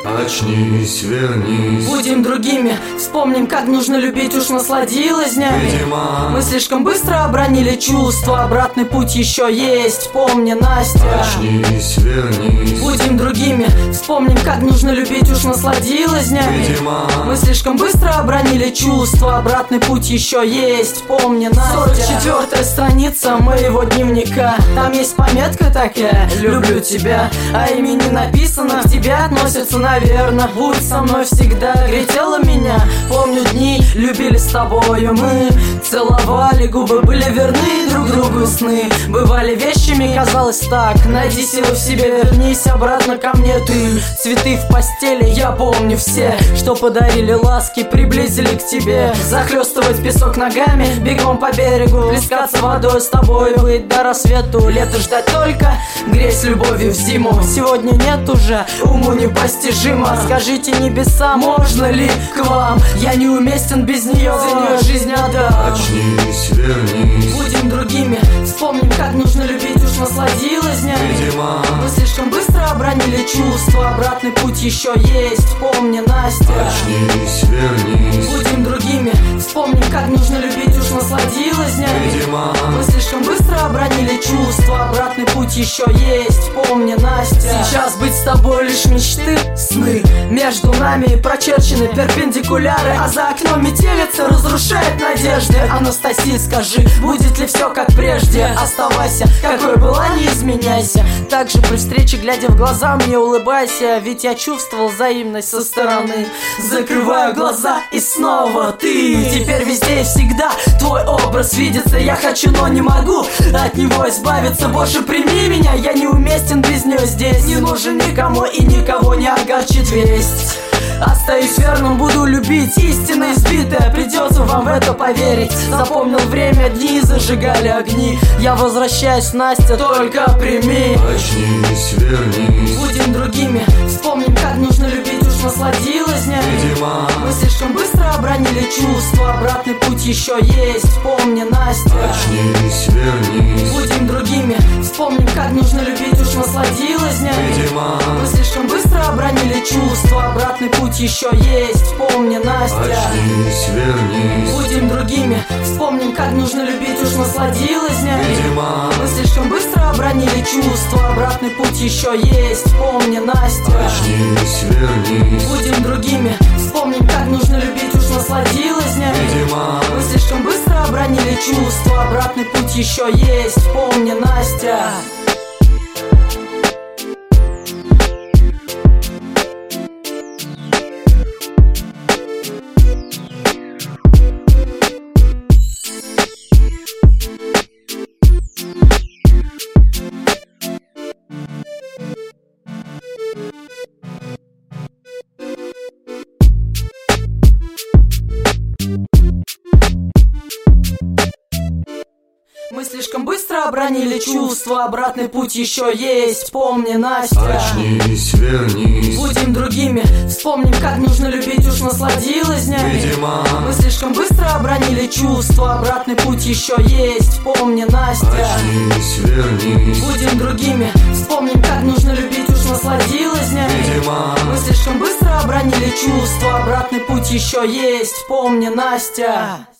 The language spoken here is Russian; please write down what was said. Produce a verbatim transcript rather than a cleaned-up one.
Очнись, вернись. Будем другими, вспомним, как нужно любить, уж насладилась днями. Видимо, мы слишком быстро обронили чувства, обратный путь еще есть, помни, Настя. Очнись, вернись. Будем другими, вспомним, как нужно любить, уж насладилась днями. Видимо, мы слишком быстро обронили чувства, обратный путь еще есть, помни, Настя. сорок четвёртая страница моего дневника. Там есть пометка такая: люблю тебя, а имя не написано. К тебе относятся, наверное. Будь со мной всегда, гретела меня. Помню дни, любили с тобою мы. Целовали губы, были верны друг другу сны. Бывали вещами, казалось так. Найди силы в себе, вернись обратно ко мне ты. Цветы в постели, я помню все, что подарили ласки, приблизили к тебе. Захлестывать песок ногами, бегом по берегу, плескаться водой с тобой, быть до рассвету. Лето ждать только, греть любовью в зиму. Сегодня нет уже, уму непостижимо. Скажите, небеса, можно ли к вам? Я неуместен без нее, за нее жизнь отдам. очнись, вернись. Будем другими, вспомним, как нужно любить, уж насладилась днями. Видимо, мы слишком быстро обронили чувства, обратный путь еще есть, помни, Настя. Очнись, вернись. Будем другими, вспомним, как нужно любить, уж насладилась днями. Видимо, мы слишком быстро обронили чувства, обратный путь еще есть, помни, Настя. Сейчас быть с тобой лишь мечты, сны. Между нами прочерчены перпендикуляры, а за окном метелица разрушает надежды. Анастасия, скажи, будет ли все как прежде? Оставайся, какой была, не изменяйся. Также при встрече, глядя в глаза, мне улыбайся, ведь я чувствовал взаимность со стороны. Закрываю глаза и снова ты. Теперь везде и всегда твой образ видится. Я хочу, но не могу от него избавиться. Больше прими меня, я неуместен без нее здесь. Не нужен никому и никого не огорчит весть. Остаюсь верным, буду любить, истина избитая, придется вам в это поверить. Запомнил время, дни зажигали огни. Я возвращаюсь, Настя, только прими. очнись, вернись. Будем другими, вспомним, как нужно любить, уж насладилась днями. Видимо, мы слишком быстро обронили чувства, обратный путь еще есть, помни, Настя. очнись, вернись. Будем другими, вспомним, как нужно любить, уж насладилась днями. Видимо, мы слишком быстро обронили чувства, обратный путь еще есть, помни, Настя. очнись, вернись. Будем другими, вспомним, как нужно любить, уж насладилась днями. Видимо, мы слишком быстро обронили чувства, обратный путь еще есть, помни, Настя. очнись, вернись. Будем другими, вспомним, как нужно любить, уж насладилась днями. Видимо, мы слишком быстро обронили чувства, обратный путь еще есть, помни, Настя. Мы слишком быстро обронили чувства, обратный путь еще есть, помни, Настя. очнись, вернись. Будем другими, вспомним, как нужно любить, уж насладилась днями. Видимо, мы слишком быстро обронили чувства, обратный путь еще есть, помни, Настя. очнись, вернись. Будем другими, вспомним, как нужно любить, уж насладилась днями. Видимо, мы слишком быстро обронили чувства, обратный путь еще есть, помни, Настя.